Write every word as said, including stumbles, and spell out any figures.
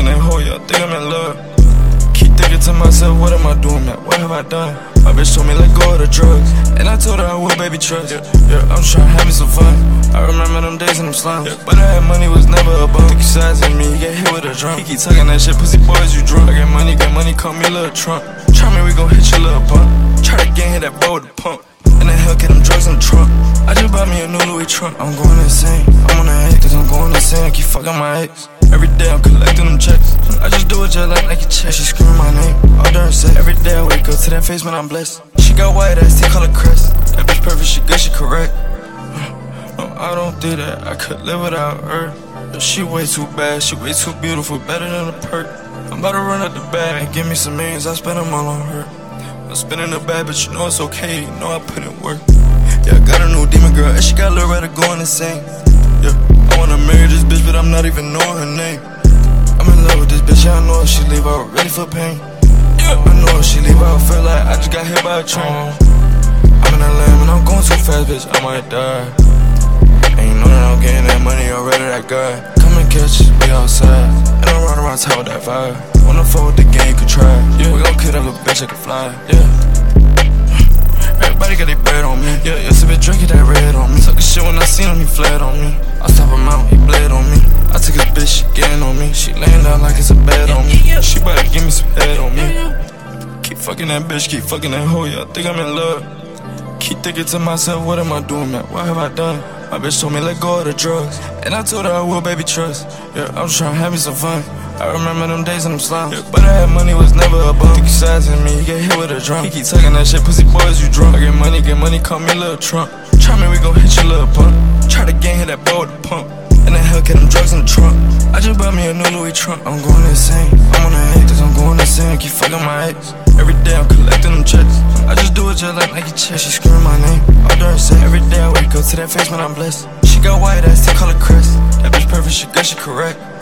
fucking that hoe, yeah, I think I'm in love. Keep thinking to myself, what am I doing, man? What have I done? My bitch told me let go of the drugs, and I told her I would, baby, trust. Yeah, yeah, I'm trying to have me some fun. I remember them days in them slums, yeah, but I had money, was never a bum. Think you sizing me, you get hit with a drum. He keep talking that shit, pussy boys, you drunk. I get money, get money, call me Lil Trump. Try me, we gon' hit your little bump. Try to gang, hit that boy with the pump. And the hell, get them drugs in the trunk. I just bought me a new Louis trunk. I'm going insane, I'm on the hate, cause I'm going insane. I keep fucking my ex. Every day I'm collecting them checks. I just do it just like Nike check. She screaming my name, all during sex. Every day I wake up to that face, man, I'm blessed. She got white ass, they call her crest. That bitch perfect, she good, she correct. No, I don't do that, I could live without her. She way too bad, she way too beautiful, better than a perk. I'm about to run up the bag and give me some millions, I spend them all on her. I'm spending the bag, but you know it's okay, you know I put in work. Yeah, I got a new demon girl, and she got a little Retta going insane. Yeah, I wanna marry this bitch, but I'm not even knowing her name. I'm in love with this bitch, yeah, I know if she leave, I ready for pain. Yeah, I know if she leave, I feel like I just got hit by a train. I'm in that lane, and I'm going too fast, bitch, I might die. And you know that I'm getting that money already, that guy. Come and catch us, we outside, and I'm running around town with that vibe. Wanna fuck with the game, could try. Yeah, we gon' kill that little bitch, I can fly. Yeah. Everybody got their bread on me. Yeah, yes, a bit drinking that red on me. Talking shit when I seen him, he fled on me. I stop him out, he bled on me. I took his bitch, she getting on me. She laying down like it's a bed on me. She bout to give me some head on me. Keep fucking that bitch, keep fucking that hoe, yeah, I think I'm in love. Keep thinking to myself, what am I doing, man? What have I done? My bitch told me let go of the drugs, and I told her I would, baby, trust. Yeah, I'm just trying to have me some fun. I remember them days in them slums, yeah, but I had money, was never a bum. Think you sizing me, you get hit with a drum. He keep talking that shit, pussy boys, you drunk. I get money, get money, call me Lil Trump. Try me, we gon' hit your little pump. Try to gang, hit that boy with the pump. And the hell, get them drugs in the trunk. I just bought me a new Louis trunk. I'm going insane, I'm on the hate, cause I'm going insane. Keep fucking my ex. Every day I'm collecting them checks. I just do it just like Nike check. She screaming my name, all during sex. Every day I wake up to that face, man, I'm blessed. She got white ass, they call her crest. That bitch perfect, she good, she correct.